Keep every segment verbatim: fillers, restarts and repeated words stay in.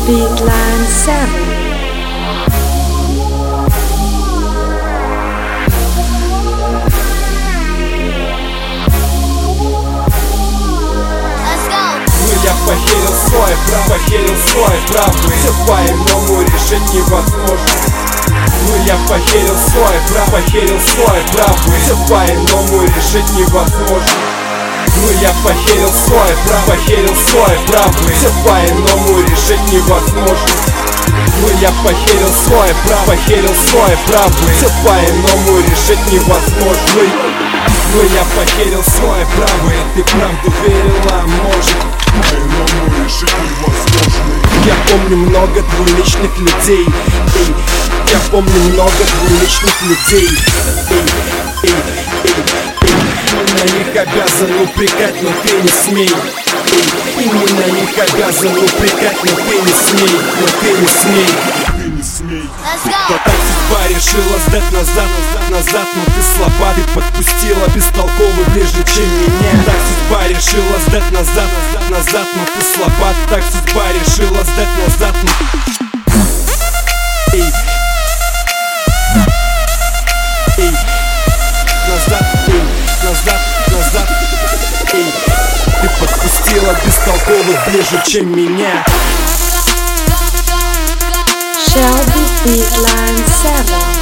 Beatline seven. Я похерил свой прав, похерил свой прав. Все по-иному решить невозможно. Ну я похерил свой прав, похерил свой прав. Все по-иному решить невозможно. Ну я похерил свой прав, похерил свой прав. Все по-иному решить невозможно. Ну я похерил свой прав, похерил свой прав. Все по-иному решить невозможно. Ну я похерил свой прав, и ты правду верила, может. По-иному решить невозможно. Я помню много двуличных людей. Эй, я помню много двуличных людей. Эй, эй, эй, эй. Мы на них обязаны упрекать, но ты не смей. Эй, и мы на них обязаны упрекать, но ты не смей, но ты не смей. Ты не смей. Да так судьба решила сдать назад, назад, назад. Но ты слаба, ты подпустила бестолковый ближе, чем меня. Так судьба решила сдать назад, назад, назад. Но ты слаба, так судьба решила сдать назад. Эй, эй, назад, эй, назад, назад. Эй, ты подпустила бестолковых ближе, чем меня. Shelby Beatline seven.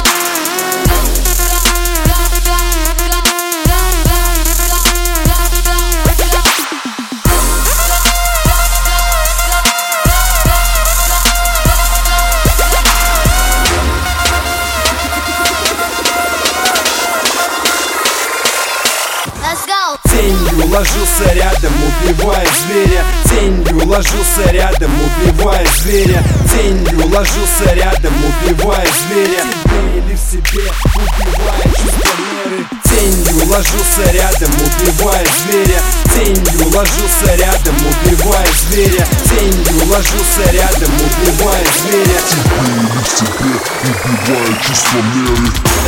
Тенью ложился рядом, убивая зверя. Тенью ложился рядом, убивая зверя. Тенью ложился рядом, убивая зверя. Или в себе, убивая чувство меры. Тенью ложился рядом, убивая зверя. Тенью ложился рядом, убивая зверя. Тенью ложился рядом, убивая зверя. Или в себе, убивая чувство меры.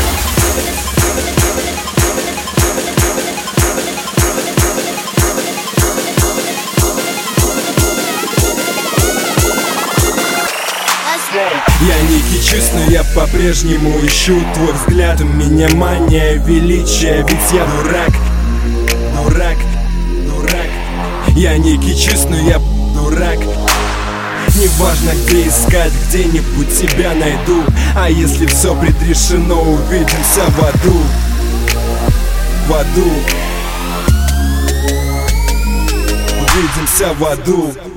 Я не кичусь, но я по-прежнему ищу твой взгляд. У меня мания величия, ведь я дурак. Дурак, дурак. Я не кичусь, но я дурак. Неважно где искать, где-нибудь тебя найду. А если все предрешено, увидимся в аду. В аду. Увидимся в аду.